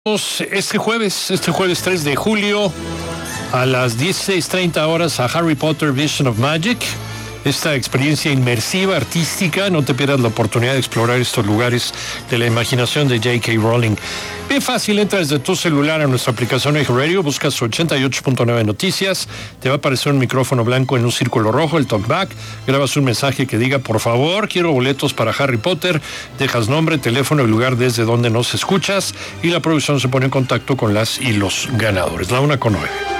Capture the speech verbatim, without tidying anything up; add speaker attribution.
Speaker 1: Este jueves, este jueves tres de julio a las dieciséis treinta horas a Harry Potter Vision of Magic. Esta experiencia inmersiva, artística, no te pierdas la oportunidad de explorar estos lugares de la imaginación de J K. Rowling. Bien fácil, entra desde tu celular a nuestra aplicación Eje Radio, buscas ochenta y ocho punto nueve Noticias, te va a aparecer un micrófono blanco en un círculo rojo, el talkback, grabas un mensaje que diga, por favor, quiero boletos para Harry Potter, dejas nombre, teléfono y lugar desde donde nos escuchas y la producción se pone en contacto con las y los ganadores. La una con nueve.